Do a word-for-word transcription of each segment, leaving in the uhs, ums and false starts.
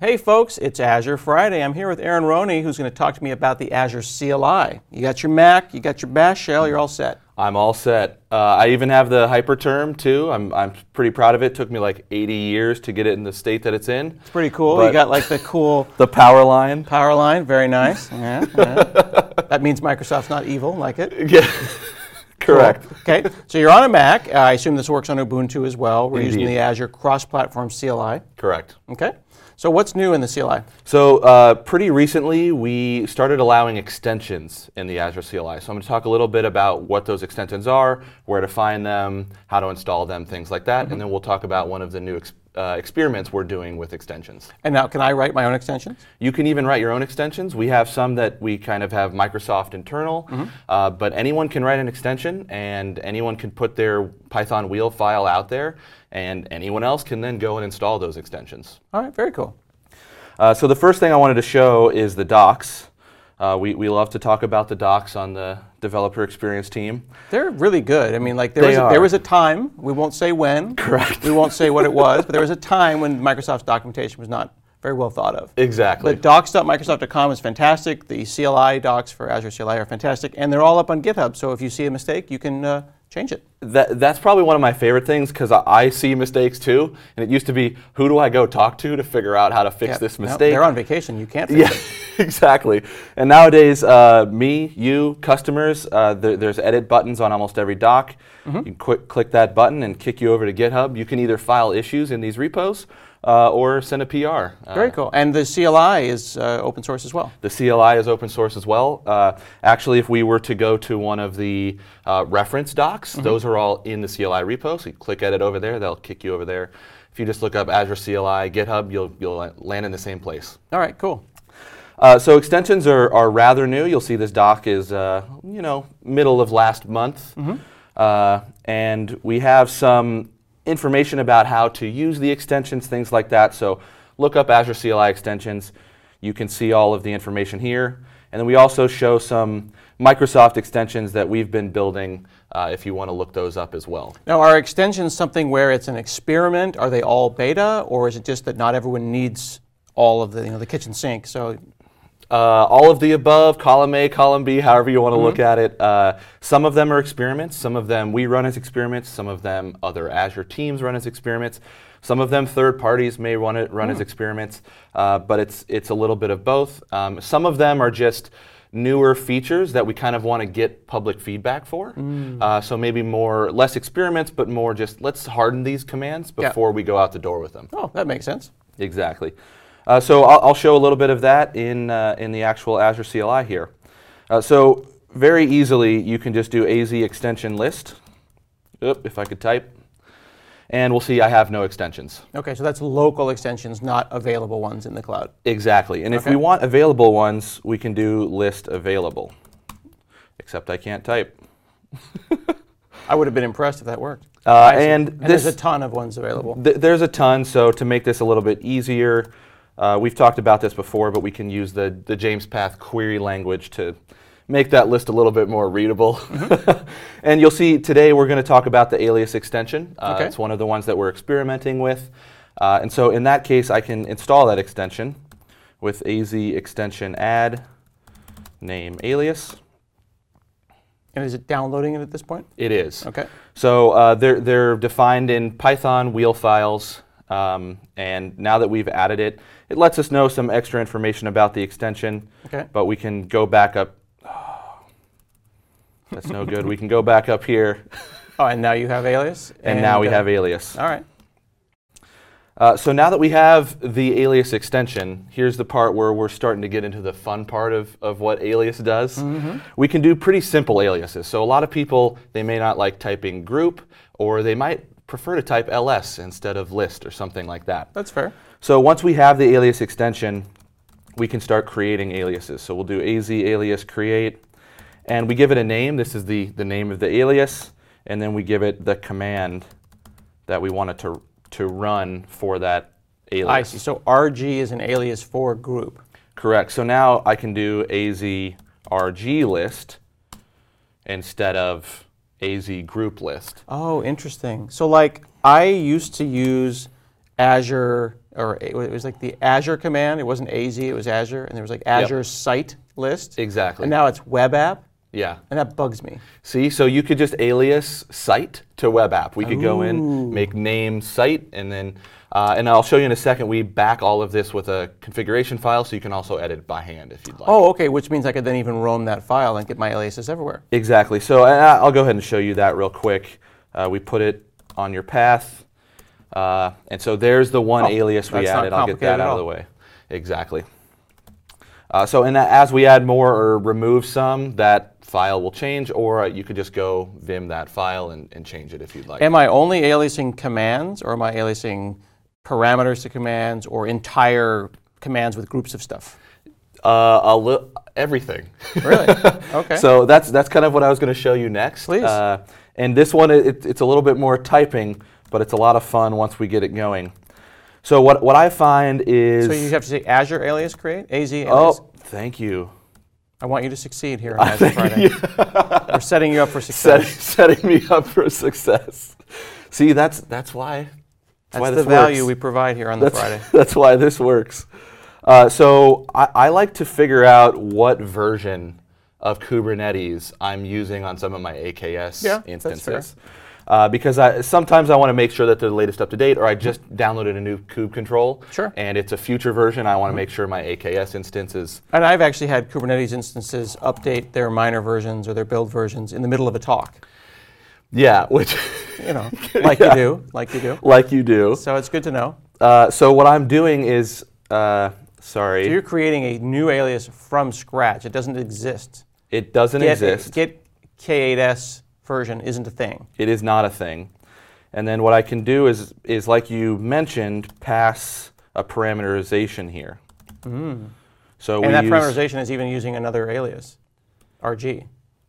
Hey folks, it's Azure Friday. I'm here with Aaron Roney, who's going to talk to me about the Azure C L I. You got your Mac, you got your Bash shell, you're all set. I'm all set. Uh, I even have the Hyperterm too. I'm, I'm pretty proud of it. It took me like eighty years to get it in the state that it's in. It's pretty cool. You got like the cool the power line. Power line, very nice. Yeah, yeah. That means Microsoft's not evil, like it. Yeah. Correct. Cool. Okay, so you're on a Mac. Uh, I assume this works on Ubuntu as well. We're Indeed. using the Azure Cross-Platform C L I. Correct. Okay. So what's new in the C L I? So uh, pretty recently, we started allowing extensions in the Azure C L I. So I'm going to talk a little bit about what those extensions are, where to find them, how to install them, things like that. Mm-hmm. And then we'll talk about one of the new ex uh, experiments we're doing with extensions. And now, can I write my own extensions? You can even write your own extensions. We have some that we kind of have Microsoft internal, mm-hmm. uh, but anyone can write an extension, and anyone can put their Python wheel file out there, and anyone else can then go and install those extensions. All right, very cool. Uh, so the first thing I wanted to show is the docs. Uh, we, we love to talk about the docs on the developer experience team. They're really good. I mean, like there they was a, are. there was a time, we won't say when. Correct. We won't say what it was, but there was a time when Microsoft's documentation was not very well thought of. Exactly. But docs dot microsoft dot com is fantastic. The C L I docs for Azure C L I are fantastic, and they're all up on GitHub. So if you see a mistake, you can uh, change it. That, that's probably one of my favorite things, because I, I see mistakes too, and it used to be, who do I go talk to to figure out how to fix Yeah. this No, mistake? they're on vacation. You can't fix yeah, it. exactly. And nowadays, uh, me, you, customers, uh, there, there's edit buttons on almost every doc. Mm-hmm. You can quick, click that button and kick you over to GitHub. You can either file issues in these repos uh, or send a P R. Very uh, cool. And the C L I is uh, open source as well. The C L I is open source as well. Uh, actually, if we were to go to one of the uh, reference docs, mm-hmm. those are all in the C L I repo. So you click edit over there, they'll kick you over there. If you just look up Azure C L I, GitHub, you'll, you'll land in the same place. All right, cool. Uh, so extensions are, are rather new. You'll see this doc is, uh, you know, middle of last month. Mm-hmm. uh, and we have some information about how to use the extensions, things like that. So look up Azure C L I extensions. You can see all of the information here. And then we also show some Microsoft extensions that we've been building uh, if you want to look those up as well. Now, are extensions something where it's an experiment? Are they all beta? Or is it just that not everyone needs all of the, you know, the kitchen sink? So. Uh, all of the above, column A, column B, however you want to mm-hmm. look at it. Uh, some of them are experiments. Some of them we run as experiments. Some of them other Azure teams run as experiments. Some of them third parties may run it run mm. as experiments. Uh, but it's it's a little bit of both. Um, some of them are just newer features that we kind of want to get public feedback for. Mm. Uh, so maybe more less experiments, but more just let's harden these commands before yeah. we go out the door with them. Oh, that makes sense. Exactly. Uh, so I'll, I'll show a little bit of that in, uh, in the actual Azure C L I here. Uh, so very easily, you can just do A Z extension list. Oop, if I could type. And we'll see I have no extensions. Okay, so that's local extensions, not available ones in the cloud. Exactly. And okay. if we want available ones, we can do list available. Except I can't type. I would have been impressed if that worked. Uh, and and this, there's a ton of ones available. Th there's a ton, so to make this a little bit easier, Uh, we've talked about this before, but we can use the, the James Path query language to make that list a little bit more readable. Mm-hmm. And you'll see today we're going to talk about the alias extension. Uh, okay. It's one of the ones that we're experimenting with. Uh, and so in that case, I can install that extension with A Z extension add name alias. And is it downloading it at this point? It is. Okay. So uh, they're, they're defined in Python wheel files. Um, and now that we've added it, it lets us know some extra information about the extension. Okay. But we can go back up. Oh, that's no good. We can go back up here. Oh, and now you have alias? And, and now we uh, have alias. All right. Uh, so now that we have the alias extension, here's the part where we're starting to get into the fun part of, of what alias does. Mm-hmm. We can do pretty simple aliases. So a lot of people, they may not like typing group, or they might prefer to type L S instead of list or something like that. That's fair. So once we have the alias extension, we can start creating aliases. So we'll do A Z alias create, and we give it a name. This is the, the name of the alias, and then we give it the command that we want it to, to run for that alias. I see. So R G is an alias for group. Correct. So now I can do A Z R G list instead of A Z group list. Oh, interesting. So like I used to use Azure or it was like the Azure command. It wasn't A Z, it was Azure, and there was like Azure Yep. site list. Exactly. And now it's web app, Yeah. and that bugs me. See, so you could just alias site to web app. We could go in, make name site, and then, uh, and I'll show you in a second, we back all of this with a configuration file, so you can also edit by hand if you'd like. Oh, okay, which means I could then even roam that file and get my aliases everywhere. Exactly. So I- I'll go ahead and show you that real quick. Uh, we put it on your path, uh, and so there's the one Oh, alias we that's not added. I'll get complicated that at out of all. the way. Exactly. Uh, so and as we add more or remove some, that file will change, or you could just go Vim that file and, and change it if you'd like. Am I only aliasing commands, or am I aliasing parameters to commands, or entire commands with groups of stuff? Uh, a li- everything. Really? Okay. So that's that's kind of what I was going to show you next. Please. Uh, and this one, it, it's a little bit more typing, but it's a lot of fun once we get it going. So what what I find is. So you have to say Azure alias create, A Z oh, alias. thank you. I want you to succeed here on Azure Friday. We're setting you up for Set, success. setting me up for success. See, that's that's why. That's, That's why the this value works. we provide here on the That's, Friday. that's why this works. Uh, so I, I like to figure out what version of Kubernetes I'm using on some of my A K S Yeah, that's instances. Uh, because I, sometimes I want to make sure that they're the latest up to date, or I just downloaded a new kube control, Sure. and it's a future version. I want to make sure my A K S instance is. And I've actually had Kubernetes instances update their minor versions or their build versions in the middle of a talk. Yeah, which. You know, like Yeah. you do, like you do. Like you do. So it's good to know. Uh, so what I'm doing is, uh, sorry, So you're creating a new alias from scratch. It doesn't exist. it doesn't Get, exist. Get K eight S version isn't a thing. It is not a thing. And then what I can do is, is like you mentioned, pass a parameterization here. Mm. So And we that use, parameterization is even using another alias, R G.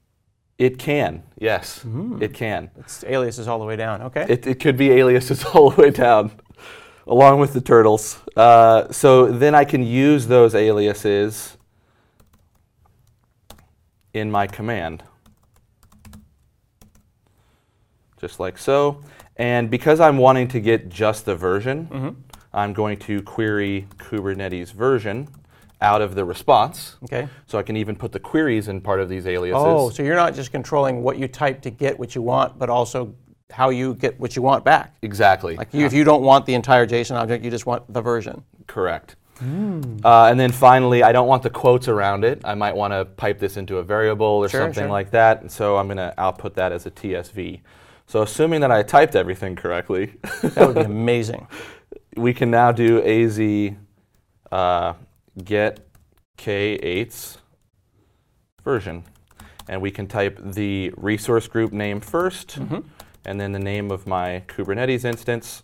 It can, yes, Mm. it can. It's aliases all the way down, okay? It, it could be aliases all the way down, along with the turtles. Uh, so then I can use those aliases in my command. Just like so. And because I'm wanting to get just the version, Mm-hmm. I'm going to query Kubernetes version out of the response. Okay. So I can even put the queries in part of these aliases. Oh, so you're not just controlling what you type to get what you want, but also how you get what you want back. Exactly. Like you, if you don't want the entire JSON object, you just want the version. Correct. Uh, and then finally, I don't want the quotes around it. I might want to pipe this into a variable or Sure, something sure. like that. And so I'm going to output that as a T S V. So assuming that I typed everything correctly, That would be amazing. we can now do az uh, get K eight's version. And we can type the resource group name first, Mm-hmm. and then the name of my Kubernetes instance,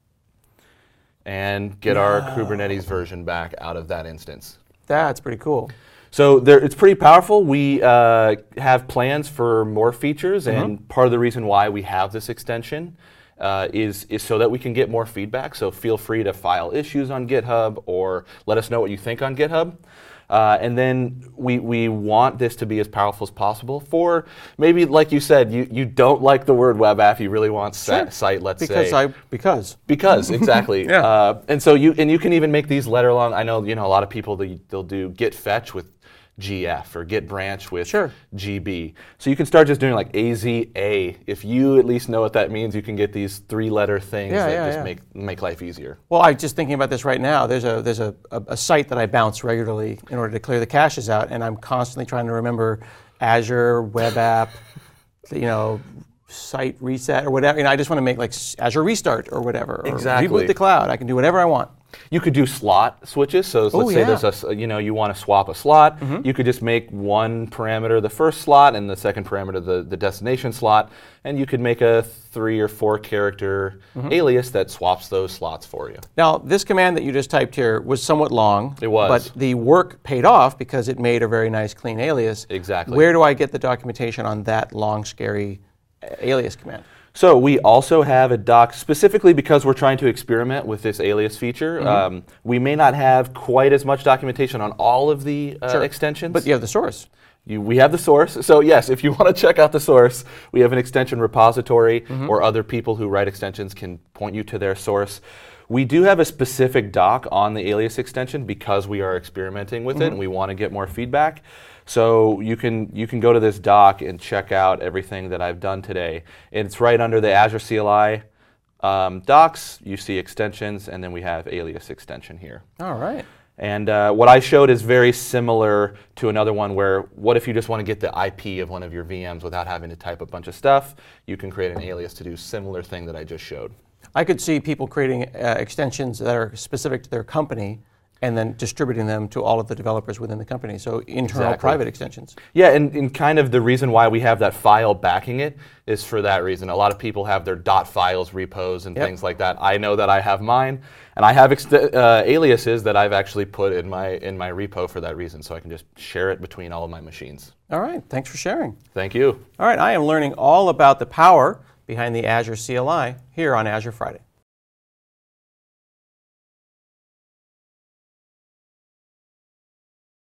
and get our Kubernetes version back out of that instance. That's pretty cool. So there, it's pretty powerful. We uh, have plans for more features, Mm-hmm. and part of the reason why we have this extension uh, is, is so that we can get more feedback. So feel free to file issues on GitHub or let us know what you think on GitHub. Uh, and then we, we want this to be as powerful as possible for maybe, like you said, you, you don't like the word web app, you really want sa- Sure. site, let's Because say. I because. Because exactly, Yeah. uh, and so you and you can even make these letter long. I know you know a lot of people they, they'll do git fetch with G F or git branch with Sure. G B. So you can start just doing like A Z A. If you at least know what that means, you can get these three-letter things Yeah, that yeah, just yeah. make make life easier. Well, I'm just thinking about this right now. There's a there's a, a, a site that I bounce regularly in order to clear the caches out, and I'm constantly trying to remember Azure web app, you know, site reset or whatever. You know, I just want to make like s- Azure restart or whatever, or Exactly. reboot the cloud. I can do whatever I want. You could do slot switches. So let's Oh, say yeah. there's a s- you know you want to swap a slot. You could just make one parameter the first slot and the second parameter the, the destination slot, and you could make a three or four character alias that swaps those slots for you. Now, this command that you just typed here was somewhat long. It was. But the work paid off because it made a very nice, clean alias. Exactly. Where do I get the documentation on that long, scary uh, alias command? So we also have a doc specifically because we're trying to experiment with this alias feature. Mm-hmm. Um, we may not have quite as much documentation on all of the uh, Sure. extensions. But you have the source. You, we have the source. So yes, if you want to check out the source, we have an extension repository, Mm-hmm. or other people who write extensions can point you to their source. We do have a specific doc on the Alias extension because we are experimenting with Mm-hmm. it and we want to get more feedback. So you can you can go to this doc and check out everything that I've done today. It's right under the Azure C L I um, docs. You see extensions, and then we have Alias extension here. All right. And uh, what I showed is very similar to another one where, what if you just want to get the I P of one of your V Ms without having to type a bunch of stuff? You can create an alias to do similar thing that I just showed. I could see people creating uh, extensions that are specific to their company and then distributing them to all of the developers within the company. So internal Exactly. private extensions. Yeah, and, and kind of the reason why we have that file backing it is for that reason. A lot of people have their dot files repos and Yep. things like that. I know that I have mine, and I have ext- uh, aliases that I've actually put in my in my repo for that reason, so I can just share it between all of my machines. All right, thanks for sharing. Thank you. All right, I am learning all about the power behind the Azure C L I here on Azure Friday.